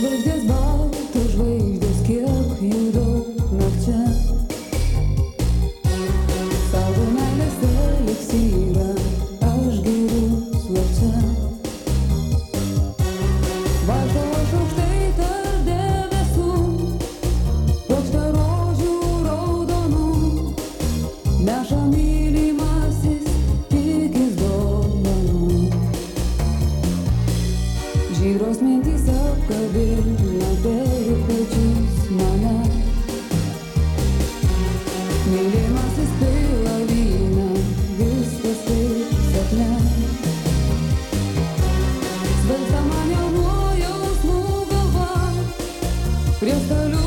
žvaigždės baltos žvaigždės, kiek jų daug nakčia. Savo meilės eliksyrą aš geriu slapčia. Vaikštau aš aukštai tarp debesų, puokštę rožių raudonų, neša mylimasis tikis dovanų. Žyros mintys apkabina per pečius mane, mylimasis pila vyną, viskas kaip sapne. Svaigsta man jau nuo jausmų galva, prie stalių